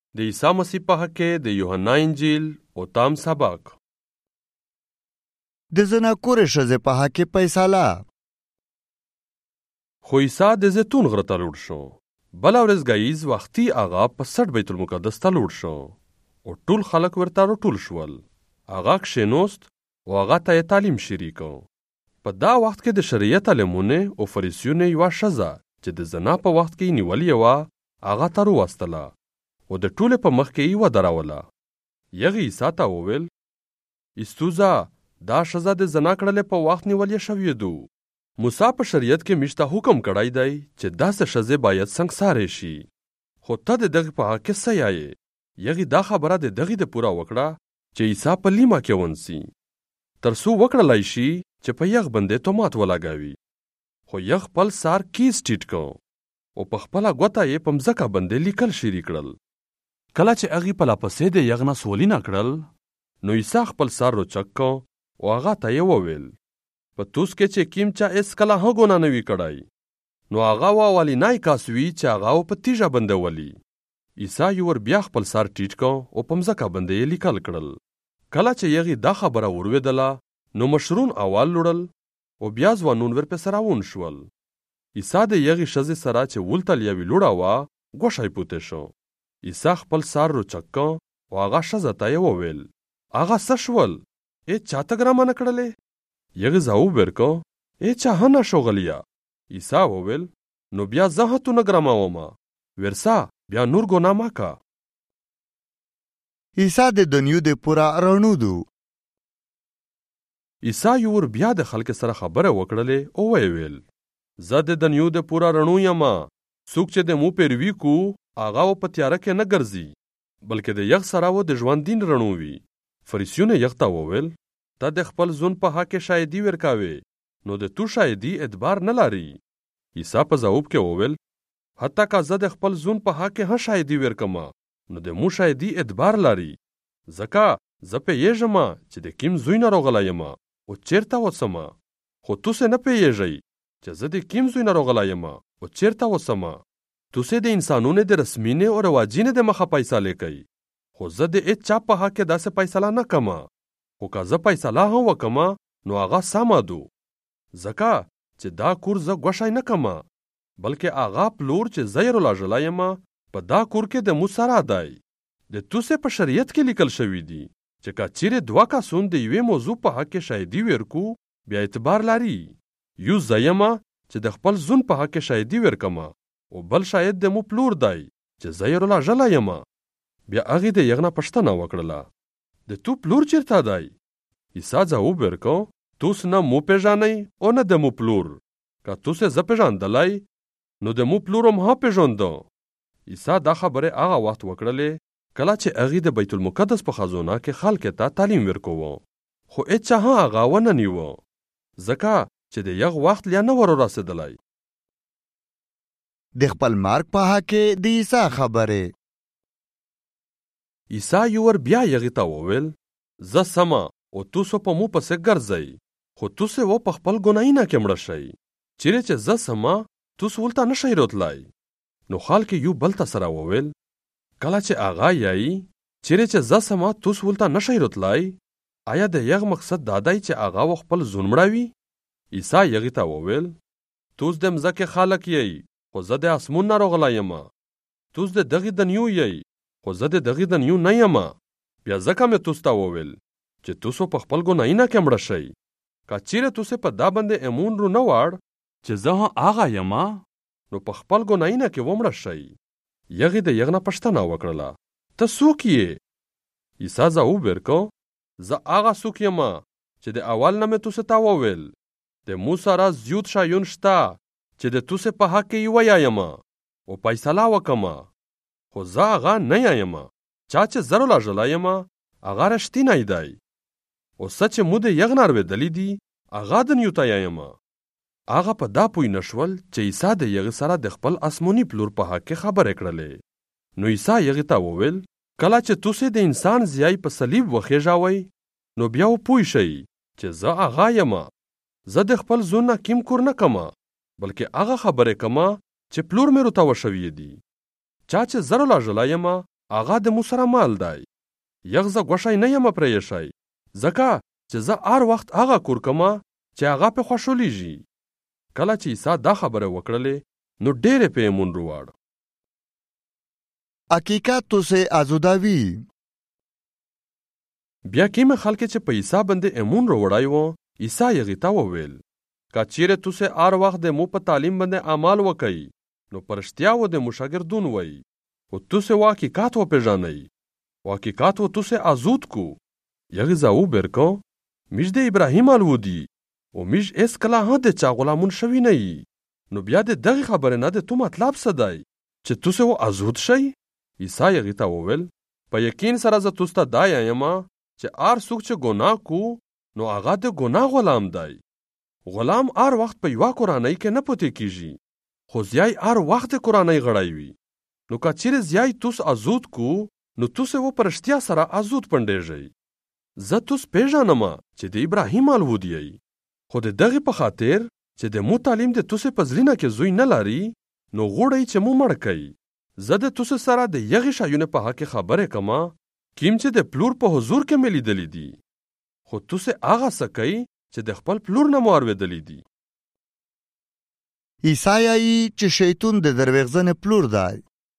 د عیسی مسیح په حق کې د یوحنا انجیل او تام سبق. د زناکورې ښځې په حق کې فیصله. خو عیسی د زیتون غره ته لوړ شو. بله ورځ ګایز وختي هغه په سټ بیت المقدس ته لوړ شو او ټول خلک ورته راټول شول. هغه کښېنوست او هغه ته یې تعلیم شریک کړ. په دا وخت کې د شریعت عالمونه او فریسیونه یوه ښځه چې د زنا په وخت کې یې نیولې وه هغه ته راوستله او د ټولې په مخ کې یې ودروله. هغې عیسی ته وویل: استوزه، دا ښځه د زنا کړلې په وخت نیولې شوې ده. موسی په شریعت کې موږ ته حکم کړی دی چې داسې ښځې باید سنګسارې شي. خو ته د دغې په حق کې څه یایې؟ هغې دا خبره د دغې د پوره وکړه چې عیسی په لیمه کې ونسي، تر څو وکړلی شي چې په یغ باندې تهمت ولګوي. خو یغ خپل سر کیس ټیټ کړ او په خپله ګوته یې په مځکه باندې لیکل شروع کړل. کله چې هغې په لاپسې د یغ نه سولینه کړل، نو عیسی خپل سر روچک کړ او هغه ته یې وویل: په توس کې چې کیم چا هېڅکله هم ګناه نه وي کړی، نو هغه اولینی کس وي چې هغه په تیږه باندې ولي. عیسی یې ور بیا خپل سر ټیټ کړ او په مځکه باندې یې لیکل کړل. کله چې هغې دا خبره ورولوېدله، نو مشرون اول لوړل او بیا ځوانون ورپسې راون شول. عیسی د هغې ښځې سره چې ولتل یوې لوړه وه ګوښی پوتی شو. عیسی خپل سر روچک کړ او هغه ښځه ته یې وویل: هغه څه شول؟ چا ته ګرامه نه کړلې؟ هغې ځواب ورکړ: چا هم نه ښوغلیه. عیسی وویل: نو بیا زه هم تو نه ګرامومه، ورسه بیا نور ګناه مه که. عیسی د دنیو د پوره رڼودو. عیسی یې ور بیا د خلکو سره خبره وکړلې او ویې ویل: زه د دنیو د پوره رڼو یم. څوک چې د مو پیروي کو هغه و په تیاره کې نه ګرځي، بلکې د یغ سره و د ژوند دین رڼو وي. فریسیونه یغ ته وویل: ته د خپل ځون په حق کې شاهدي ورکوې، نو د تو شاهدي اعتبار نه لري. عیسی په ځواب کې وویل: حتی که زه د خپل ځون په حق کې هم شاهدي ورکمه، نو د مو شاهدي اعتبار لري. ځکه زه پوهېږم چې د کیم زوی نه راغلی یم او چېرته اوسم، خو تاسې نه پوهېږئ چې زه د کیم زوی نه راغلی یم او چېرته اوسم. تاسې د انسانونو د رسمینې او رواجینې د مخه فیصلې کوئ، خو زه د هېڅ چا په حق کې داسې فیصله نه کوم. خو که زه فیصله هم وکم، نو هغه سمه ده، ځکه چې دا کور زه ګوښی نه کوم، بلکې هغه پلور چې زه یې رالاږلی یم په دا کور کې د مو سره دی. د تاسې په شریعت کې لیکل شوي دي چې که چیرې دوه کسان د یوې موضوع په حق کې شاهدي ورکو، بیا اعتبار لري. یو زه یم چې د خپل ځون په حق کې شاهدي ورکم او بل شاید د مو پلور دی چې زه یې رالاږلی یم. بیا هغې د یغ نه پوښتنه وکړله: د تو پلور چېرته دی؟ عیسی ځواب ورکړ: تاسو نه مو پېژنئ او نه د مو پلور. که تاسې زه پېژندلی، نو د مو پلور هم پېژانده. عیسی دا خبرې هغه وخت وکړلې کله چې هغې د بیت المقدس په خزانه کې خلکو ته تعلیم ورکوه، خو هېچا هم هغه ونه نیوه، ځکه چې د یغ وخت لا نه و رارسېدلی. د خپل مرګ په حق کې د عیسی خبرې. عیسی یې ور بیا هغې ته وویل: زه سمه او تاسو په مو پسې ګرځئ، خو تاسې و په خپل ګناهونه کې مړه شئ. چیرې چې زه سمه تاسو ولته نه شئ راتلی. نو خلک یو بل ته سره وویل: کله چې هغه یایي چیرې چې زه سمه تاسو ولته نه شئ راتلی، آیا د یغ مقصد دا دی چې هغه و خپل ځون مړوي؟ عیسی هغې ته وویل: تاسو د مځکې خلک یئ، خو زه د اسمون نه راغلی یم. تاسو د دغې دنیو یئ، خو زه د دغې دنیو نه یم. بیا ځکه مې تاسو ته وویل چې تاسو په خپل ګناهونه کې مړه شئ. که چیرې تاسې په دا باندې ایمون رو نه وړ چې زه هم هغه یم، نو په خپل ګناهونه کې ومړه شئ. هغې د یغ نه پوښتنه وکړله: ته څوک یې؟ عیسی ځواب ورکړ: زه هغه څوک یم چې د اول نه مې تاسې ته وویل. د مو سره زیات شیان شته چې د تاسې په حق کې یې ویایم او فیصله وکم، خو زه هغه نه یم. چا چې زه رالاږلی یم هغه رښتینی دی، او څه چې مو د یغ نه اورېدلي دي هغه دنیو ته یایم. هغه په دا پوه نه شول چې عیسی د هغې سره د خپل اسماني پلور په حق کې خبرې کړلې. نو عیسی هغې ته وویل: کله چې تاسې د انسان زیای په صلیب وخېژوئ، نو بیا وپوه شئ چې زه هغه یم. زه د خپل ځون نه کیم کور نه کوم، بلکې هغه خبرې کوم چې پلور مې راته وشوي دي. چا چې زه رالاږلی یم هغه د مو سره مال دی. یغ زه ګوښی نه یم پرېښی، ځکه چې زه هر وخت هغه کور کومه چې هغه پې خوشحالیږي. کله چې عیسی دا خبره وکړلې نو ډېرې پې یې مون روواړ. حقیقت تو سے آزوداوی. بیا کومې خلکې چې په عیسی باندې ایمون روړی و، عیسی هغې ته وویل که چیرې تاسې هر وخت د مو په تعلیم باندې عمل وکئ نو په رښتیا و د مو شاګردون وئ، خو تاسې و حقیقت وپېژنئ و حقیقت و تاسې آزود کو. یغې ځواب ورکړ میش د ابراهیم الودي و میش هېڅکله هم د چا غلامون شوي نه یي. نو بیا د دغې خبرې نه د تو مطلب څه دی چې تاسې و آزود شئ؟ عیسی هغې ته وویل په یقین سره زه تاسو ته دا یم چې هر څوک چې ګناه کو نو هغه د ګناه غلام دی. غلام هر وخت په یوه کورنۍ کې نه پاتې کیږي، خو زیای هر وخت د کورنۍ غړی وي. نو که چیرې زیای توس آزود کو نو تاسې و په رښتیا سره آزود پنډېږئ. زه توس پېژنم چې د ابراهیم الودي یئ، خو د دغې په خاطر چې د مو تعلیم د تاسې په زړینه کې زوی نه لري نو غواړئ چې مو مړ کئ. زه د تاسې سره د یغې شیونو په حق کې خبرې کوم کوم چې د پلور په حضور کې مې لیدلي دي، خو تاسې هغه څه کوئ چې د خپل پلور نه مو اورېدلي دي. عیسی یایي چې شیطون د دروغجن پلور دی.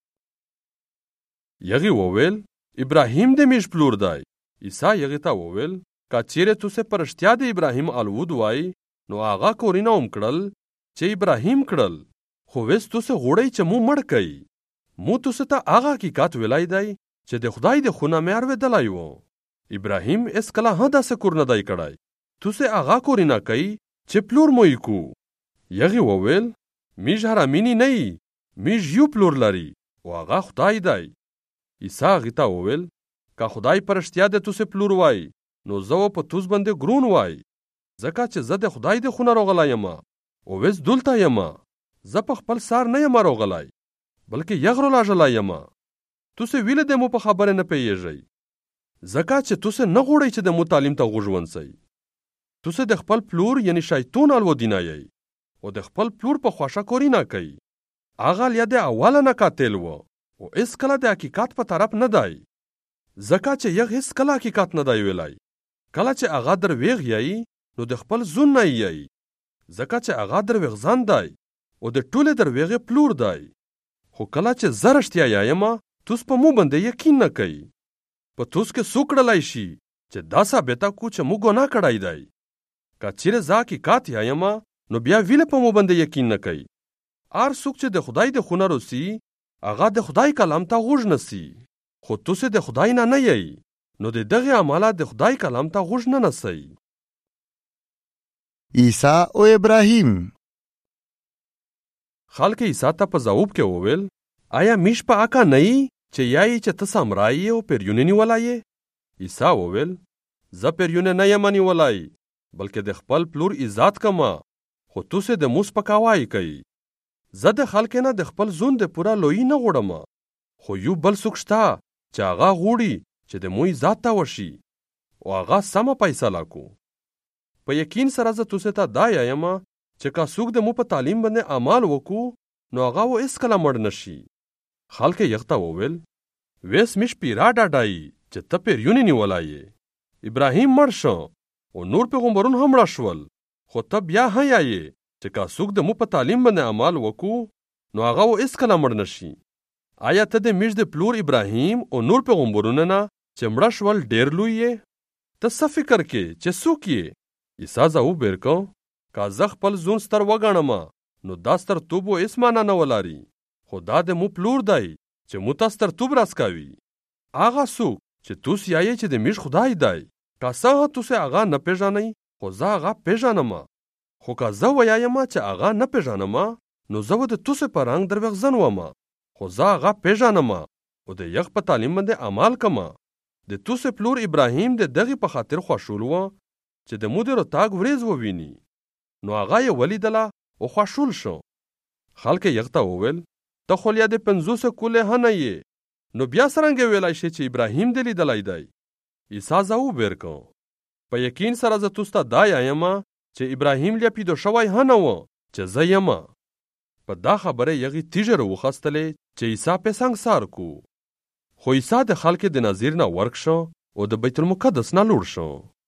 یغې وویل ابراهیم د میش پلور دی. عیسی یغې ته وویل که چیرې تاسې په رښتیا د ابراهیم الود وای نو هغه کورونه هم کړل چې ابراهیم کړل، خو ویس تاسې غواړئ چې مو مړ کئ. مو تاسې ته هغه حقیقت ویلی دی چې د خدای د خونه مې اورېدلی و. ابراهیم هېڅکله هم داسې کور نه دی کړی. تاسې هغه کورونه کوئ چې پلور مو یې کو. یغې وویل میږ حرامینې نه یي، میږ یو پلور لري او هغه خدای دی. عیسی هغې ته وویل که خدای په رښتیا د تاسې پلور وای نو زه و په توس باندې ګرون وای، ځکه چې زه د خدای د خونه راغلی یم او ویس دلته یم. زه په خپل سر نه یم راغلی بلکې یغ رالاږلی یم. تاسې ویلې د مو په خبره نه پوهېږئ، ځکه چې تاسې نه غواړئ چې د مو تعلیم ته غوږ ونیسئ. تاسې د خپل پلور یعنی شیطون الودینه یئ او د خپل پلور په خوښه کورینه کوئ. هغه له د اوله نه قاتل و او هېڅکله د حقیقت په طرف نه دی، ځکه چې یغ هېڅکله حقیقت نه دی ویلی. کله چې هغه دروغ یئ نو د خپل زون نه یئ، ځکه چې هغه دروغجن دی او د ټولې دروغې پلور دی. خو کله چې زه رښتیا یم توس په مو باندې یقین نه کوئ. په توس کې څوک کړلی شي چې دا ثابته کو چې مو ګناه کړی دی؟ که چیرې زه حقیقت یم نو بیا ویلې په مو باندې یقین نه کوي. هر څوک چې د خدای د خونه روسي هغه د خدای کلام ته غوږ نسي، خو تاسې د خدای نه یئ نو د دغې عمله د خدای کلام ته غوږ نه نسئ. عیسی او ابراهیم. خلک عیسی ته په ځواب کې وویل آیا میش په اکا نه یي چې یایي چې ته سامرایی او پیریونه نیولی یې؟ عیسی وویل زه پیریونه نه یم نیولی بلکې د خپل پلور عزت کومه، خو تاسې د مو سپکاوی کوئ. زه د خلکو نه د خپل زون د پوره لویي نه غواړم، خو یو بل څوک شته چې هغه غواړي چې د مو عزت ته وشي او هغه سمه فیصله کو. په یقین سره زه تاسې ته دا یم چې که څوک د مو په تعلیم باندې عمل وکړو نو هغه و هېڅکله مړ نه شي. خلک یې ته وویل ویس میش پیرا ډاډایي چې ته پیریونې نیولی یې. ابراهیم مړ شو او نور پیغمبرون هم مړه شول، خو ته بیا هم یایې چې که څوک د مو په تعلیم باندې عمل وکړو نو هغه و هېڅکله مړ نه شي. آیا ته د میش د پلور ابراهیم او نور پیغمبرونو نه چې مړه شول ډېر لوی یې؟ ته څه فکر کې چې څوک یې؟ عیسی ځواب ورکړ که زه خپل زون ستر وګڼم نو دا سترتوب و هېڅ معنا نه ولري، خو دا د مو پلور دی چې مو ته سترتوب راڅکوي. هغه څوک چې توس یایې چې د میش خدای دی، که څه هم تاسې هغه نه پېژنئ خو زه هغه پېژنم. خو که زه ویایم چې هغه نه پېژنم نو زه به د تاسې په رنګ دروغجن وم، خو زه هغه پېژنم او د یغ په تعلیم باندې عمل کوم. د تاسې پلور ابراهیم د دغې په خاطر خوشحال و چې د مو د راتګ ورځ وویني، نو هغه یې ولیدله او خوشحال شو. خلک یې ته وویل ته خو لا د 50 کلې هم نه یې، نو بیا څرنګه ویلی شې چې ابراهیم دې لیدلی دی؟ عیسی ځواب ورکړ په یقین سره زه تاسو ته دا یم چې ابراهیم لا پیدا شوی هم نه و چې زه یم. په دا خبره یغې تیږه راوخیستلې چې عیسی پې سنګسار کو. خو عیسی د خلکو د نظیر نه ورک شو او د بیت المقدس نه لوړ شو.